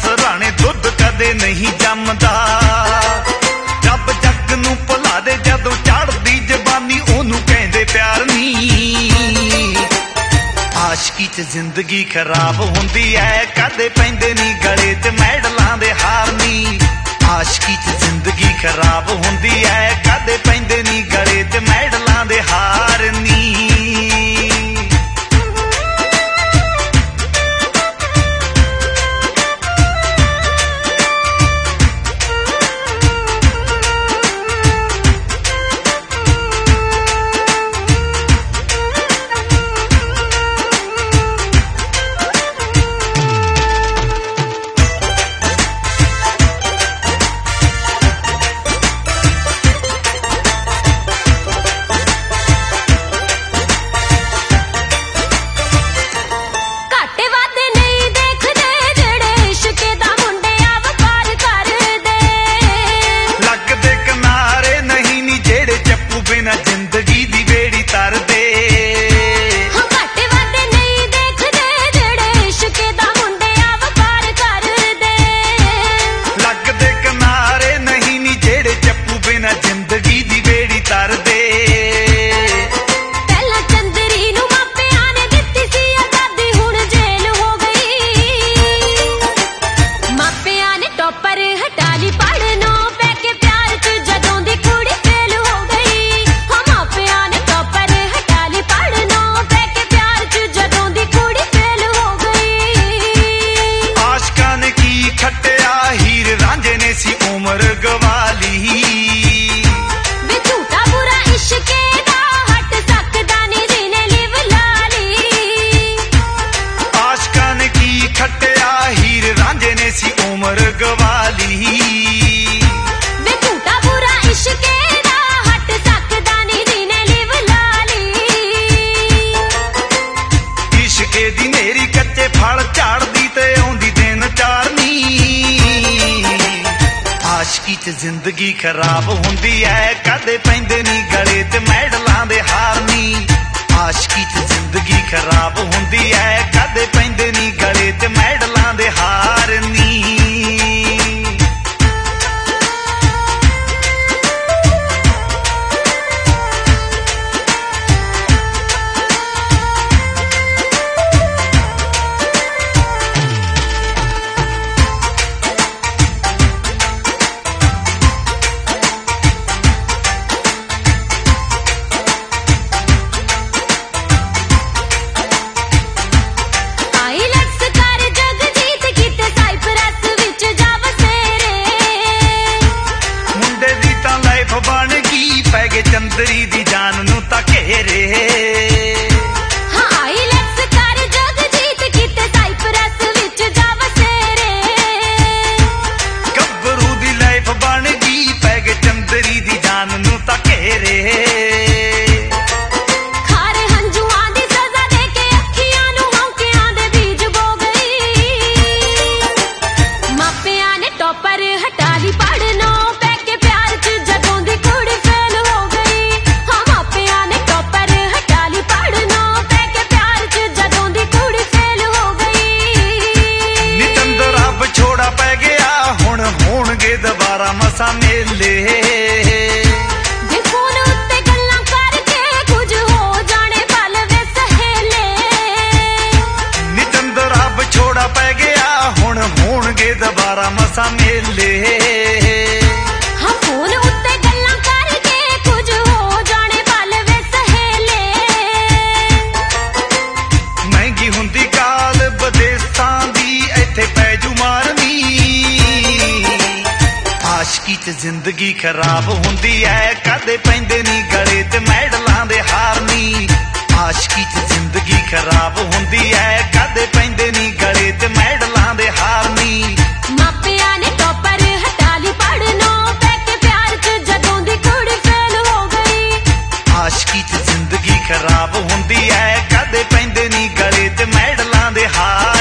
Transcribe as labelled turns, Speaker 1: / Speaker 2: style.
Speaker 1: ਸਰਾਣੇ ਦੁੱਧ ਕਦੇ ਨਹੀਂ ਜੰਮਦਾ। ਜੱਬ ਜੱਗ ਨੂੰ ਭੁਲਾ ਦੇ ਜਦੋਂ ਚੜ੍ਹਦੀ ਜਵਾਨੀ ਉਹਨੂੰ ਕਹਿੰਦੇ ਪਿਆਰ ਨੀ। ਆਸ਼ਕੀ ਚ ਜ਼ਿੰਦਗੀ ਖਰਾਬ ਹੁੰਦੀ ਐ ਕਦੇ ਪੈਂਦੇ ਨੀ ਗਲੇ ਚ ਮੈਡਲਾਂ ਦੇ ਹਾਰ ਨੀ। ਆਸ਼ਕੀ ਚ ਜ਼ਿੰਦਗੀ ਖਰਾਬ ਹੁੰਦੀ ਐ ਕਦੇ ਪੈਂਦੇ ਨੀ ਗਲੇ ਚ ਮੈਡਲਾਂ ਦੇ ਹਾਰ ਨੀ। ਜ਼ਿੰਦਗੀ ਦੀ ਬੇੜੀ ਤਰਦੇ ਘੱਟ ਵੱਧ ਨਹੀਂ ਦੇਖਦੇ ਜਿਹੜੇ ਇਸ਼ਕ ਦਾ ਮੁੰਡਿਆਂ ਵਪਾਰ ਕਰਦੇ। ਲੱਗਦੇ ਕਿਨਾਰੇ ਨਹੀਂ ਨੀ ਜਿਹੜੇ ਚੱਪੂ ਬਿਨਾ ਜ਼ਿੰਦਗੀ ਦੀ ਬੇੜੀ ਤਰਦੇ। ਪਹਿਲਾਂ ਚੰਦਰੀ ਨੂੰ ਮਾਪਿਆਂ ਨੇ ਦਿੱਤੀ ਸੀ ਆਜ਼ਾਦੀ ਹੁਣ ਜੇਲ੍ਹ ਹੋ ਗਈ। ਮਾਪਿਆਂ ਨੇ ਟੋਪਰ ਹਟਾ ਲਈ ਪੜ੍ਹਨੋਂ ਪੈ ਕੇ ਪਿਆਰ ਚ ਜਦੋਂ ਦੀ ਕੁੜੀ ਫੇਲ ਹੋ ਗਈ। ਸੀ ਉਮਰ ਗਵਾਲੀ ਵੇ ਝੂਠਾ ਬੁਰਾ ਇਸ਼ਕੇ ਦਾ ਹਟ ਸਕਦਾ ਨੀ ਜਿਹਨੇ ਲਿਵ ਲਾਲੀ। ਆਸ਼ਕਾਂ ਨੇ ਕੀ ਖੱਟਿਆ ਹੀਰ ਰਾਂਝੇ ਨੇ ਸੀ ਉਮਰ ਗਵਾਲੀ ਵੇ ਝੂਠਾ ਬੁਰਾ ਇਸ਼ਕੇ ਦਾ ਹਟ ਸਕਦਾ ਨੀ ਜਿਹਨੇ ਲਿਵ ਲਾਲੀ। ਇਸ਼ਕੇ ਦੀ ਮੇਰੀ ਕੱਚੇ ਫਲ ਝਾੜਦੀ ਤੇ ਆਉਂਦੀ ਦਿਨ ਚਾਰਨੀ। ਆਸ਼ਕੀ ਚ ਜ਼ਿੰਦਗੀ ਖਰਾਬ ਹੁੰਦੀ ਐ ਕਦੇ ਪੈਂਦੇ ਨੀ ਗਲੇ ਤੇ ਮੈਡਲਾਂ ਦੇ ਹਾਰ ਨੀ। ਆਸ਼ਕੀ ਚ ਜ਼ਿੰਦਗੀ ਖਰਾਬ ਹੁੰਦੀ ਐ ਕਦੇ ਪੈਂਦੇ ਨੀ ਗਲੇ ਤੇ ਮੈਡਲਾਂ ਦੇ ਹਾਰ ਨੀ। ਚੰਦਰੀ ਦੀ ਜਾਨ ਨੂੰ ਤਾਂ ਘੇਰੇ ਹਾਂ ਆਈਲੈਟਸ ਕਰ ਜਗਜੀਤ ਕਿਤੇ ਸਾਈਪਰਸ ਵਿੱਚ ਜਾ ਵਸੇਰੇ। ਗੱਭਰੂ ਦੀ ਲਾਈਫ ਬਣ ਗਈ ਪੈ ਗਏ ਚੰਦਰੀ ਦੀ ਜਾਨ ਨੂੰ ਤਾਂ ਘੇਰੇ। ਖਾਰੇ ਹੰਝੂਆਂ ਦੀ ਸਜ਼ਾ ਦੇ ਕੇ ਅੱਖੀਆਂ ਨੂੰ ਹੌਂਕਿਆਂ ਦੇ ਬੀਜ ਬੋ ਗਈ। ਮਾਪਿਆਂ ਨੇ ਟੋਪਰ ਹਟਾ ਲਈ ਪੜ੍ਹਨੋਂ ਪੈ ਕੇ ਪਿਆਰ ਚ ਜਦੋਂ ਦੀ ਕੁੜੀ ਫੇਲ ਹੋ ਗਈ। ਦੁਬਾਰਾ ਮਸਾਂ ਮੇਲੇ ਜੇ ਫੋਨ ਉੱਤੇ ਗੱਲਾਂ ਕਰਕੇ ਕੁਝ ਹੋ ਜਾਣੇ ਪਲ ਵੇ ਸਹੇਲੇ। ਨੀ ਚੰਦਰ ਰੱਬ ਛੋੜਾ ਪੈ ਗਿਆ ਹੁਣ ਹੋਣਗੇ ਦੁਬਾਰਾ ਮਸਾਂ ਮੇਲੇ। ਹਾਂ ਫੋਨ ਉੱਤੇ ਗੱਲਾਂ ਕਰਕੇ ਕੁਝ ਹੋ ਜਾਣੇ ਪਲ ਵੇ ਸਹੇਲੇ। ਮਹਿੰਗੀ ਹੁੰਦੀ ਕਾਲ ਵਿਦੇਸ਼ਾਂ ਦੀ ਇੱਥੇ ਪੈ ਜੂ ਮਾਰਨੀ। ਆਸ਼ਕੀ ਚ ਜ਼ਿੰਦਗੀ ਖਰਾਬ ਹੁੰਦੀ ਐ ਕਦੇ ਪੈਂਦੇ ਨੀ ਗਲੇ ਤੇ ਮੈਡਲਾਂ ਦੇ ਹਾਰ ਨੀ। ਆਸ਼ਕੀ ਚ ਜ਼ਿੰਦਗੀ ਖਰਾਬ ਹੁੰਦੀ ਐ ਕਦੇ ਪੈਂਦੇ ਨੀ ਗਲੇ ਤੇ ਮੈਡਲਾਂ ਦੇ ਹਾਰ ਨੀ। ਮਾਪਿਆਂ ਨੇ ਟੋਪਰ ਹਟਾ ਲਈ ਪੜ੍ਹਨੋਂ ਪੈ ਕੇ ਪਿਆਰ ਚ ਜਦੋਂ ਦੀ ਕੁੜੀ ਫੇਲ ਹੋ ਗਈ। ਆਸ਼ਕੀ ਚ ਜ਼ਿੰਦਗੀ ਖਰਾਬ ਹੁੰਦੀ ਐ ਕਦੇ ਪੈਂਦੇ ਨੀ ਗਲੇ ਤੇ ਮੈਡਲਾਂ ਦੇ ਹਾਰ।